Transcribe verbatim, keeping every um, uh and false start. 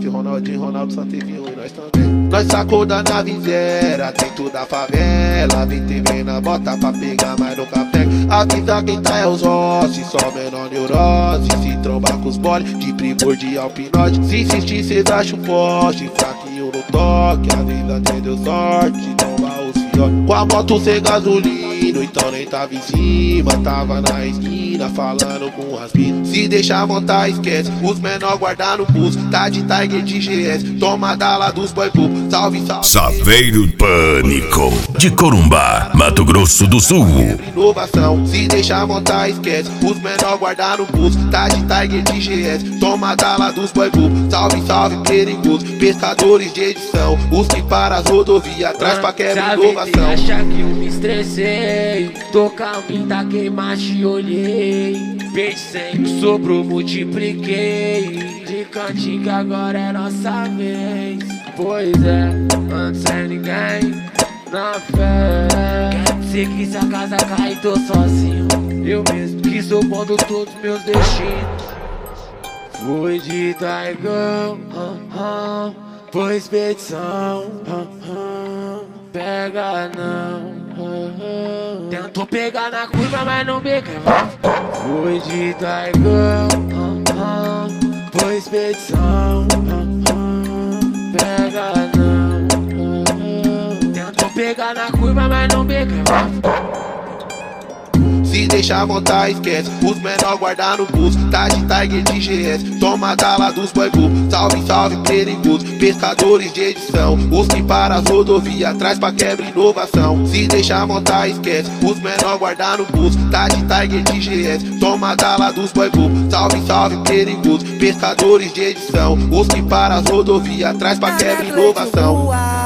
Messi, Ronaldinho, Ronaldo, Santevinho e nós também. Nós sacou da nave zero, dentro da favela. Vem te vendo, bota pra pegar, mas nunca pega. Avisa quem tá é os Rossi, só menor neurose. Se trombar com os bole, de primordial pinode. Se insistir, cês acham forte, fraquinho no toque. Às vezes até deu sorte, tromba os fiotes. Com a moto sem gasolina, então nem tava em cima. Tava na esquina, falando com as minas. Se deixar montar, esquece, os menor guardar no pulso. Tá de Tiger de G S, toma da lá dos boy poop. Salve, salve. Saveiro Pânico, de Corumbá, Mato Grosso do Sul. Inovação, se deixar montar, esquece, os menor guardar no pulso. Tá de Tiger de G S, toma da lá dos boy poop. Salve, salve, perigoso, pescadores de edição. Os que para as rodovias, traz pra quebra inovação. Acha que eu me estressei, tô calminho, tá queimado, te olhei. Pensei que sobrou, multipliquei. De cantinho que agora é nossa vez. Pois é, antes sem ninguém, na fé. Quer dizer que se a casa cai, tô sozinho. Eu mesmo que sou condutor dos meus destinos. Fui de Taigão, uh, uh, foi expedição, uh, uh, pega não, uh, uh. Tentou pegar na curva, mas não pega. Fui de Taigão, uh, uh, foi expedição, uh, uh, pega não, uh, uh. Tentou pegar na curva, mas não pega. Se deixar montar, esquece, os menor guardar no pulso. Tá de Tiger de G S, toma da lá dos boy poop. Salve, salve, perigoso, pescadores de edição. Os que para as rodovias, traz pra quebra inovação. Se deixar montar, esquece, os menor guardar no pulso. Tá de Tiger de G S, toma da lá dos boy poop. Salve, salve, perigoso, pescadores de edição. Os que para as rodovias, traz pra quebra inovação.